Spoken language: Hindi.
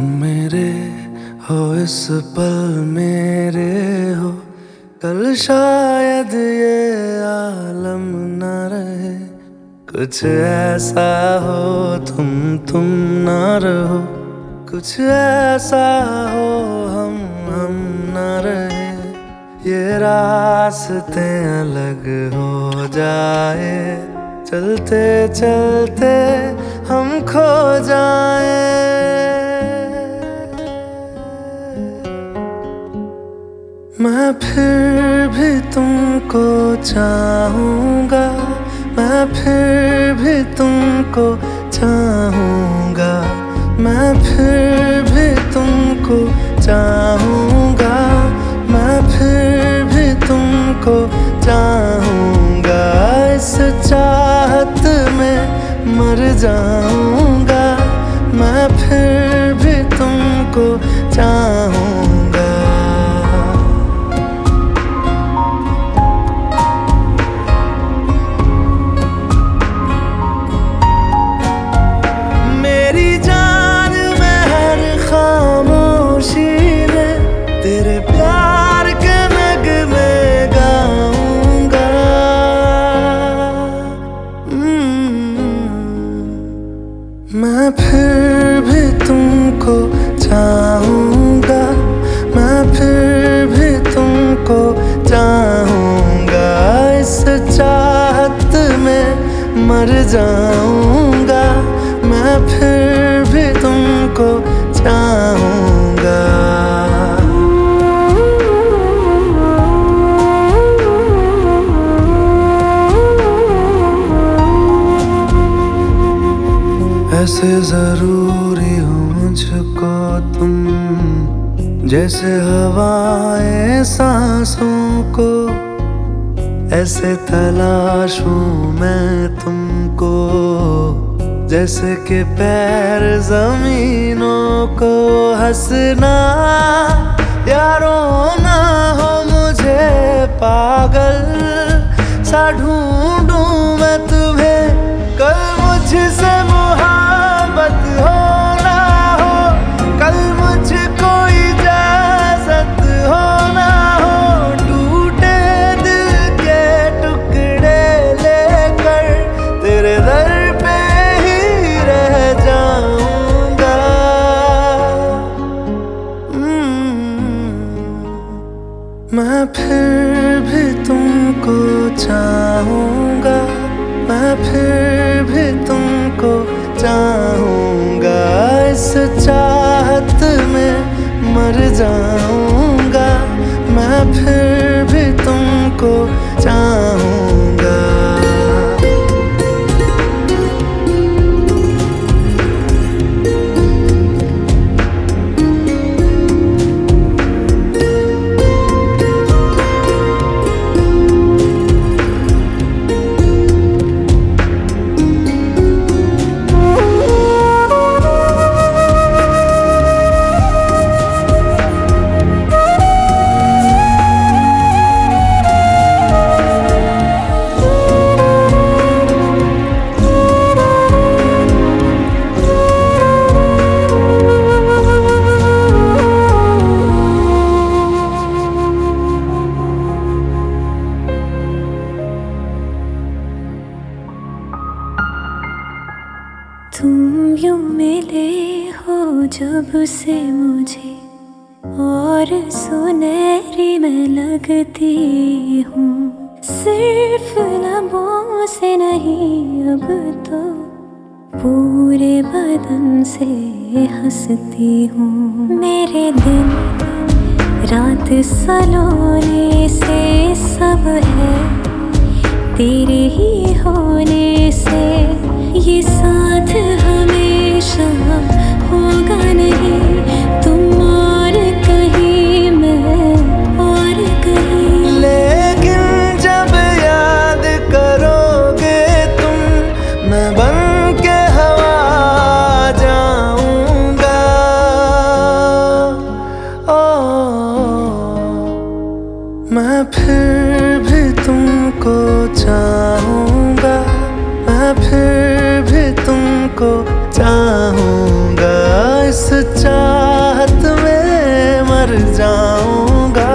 तुम मेरे हो इस पल मेरे हो, कल शायद ये आलम न रहे। कुछ ऐसा हो तुम ना रहो, कुछ ऐसा हो हम ना रहे। ये रास्ते अलग हो जाए, चलते चलते हम खो जाए। मैं फिर भी तुमको चाहूँगा, मैं फिर भी तुमको चाहूँगा, मैं फिर भी तुमको चाहूँगा, मैं फिर भी तुमको चाहूँगा। इस चाहत में मर जाऊँगा, मैं फिर भी तुमको चाहूँगा। तेरे प्यार के नगमे गाऊंगा। मैं फिर भी तुमको चाहूँगा, मैं फिर भी तुमको चाहूँगा। इस चाहत में मर जाऊँगा, मैं फिर भी तुमको चाहूँगा। ऐसे जरूरी हो मुझको तुम, जैसे हवाएं सांसों को। ऐसे तलाशूं मैं तुमको, जैसे कि पैर जमीनों को। हंसना या रोना हो मुझे पागल सा ढूंढूं मैं तुम्हें। कल मुझसे मोहब्बत हो ना हो, कल मुझको इजाजत हो ना हो। टूटे दिल के टुकड़े लेकर तेरे दर पे ही रह जाऊंगा। मैं फिर भी तुमको चाहूँगा, मैं फिर भी तुमको चाहूँगा। इस चाहत में मर जाऊँगा, मैं फिर भी तुमको चाहूँगा। तुम यूं मिले हो जब से मुझे, और सुनहरी मैं लगती हूँ। सिर्फ लबों से नहीं अब तो पूरे बदन से हंसती हूँ। मेरे दिन रात सलोने से सब है तेरे ही होने से। ये साथ हमेशा होगा नहीं, तुम और कहीं मैं और कहीं। लेकिन जब याद करोगे तुम, मैं बन के हवा जाऊंगा। ओ मैं फिर रहूंगा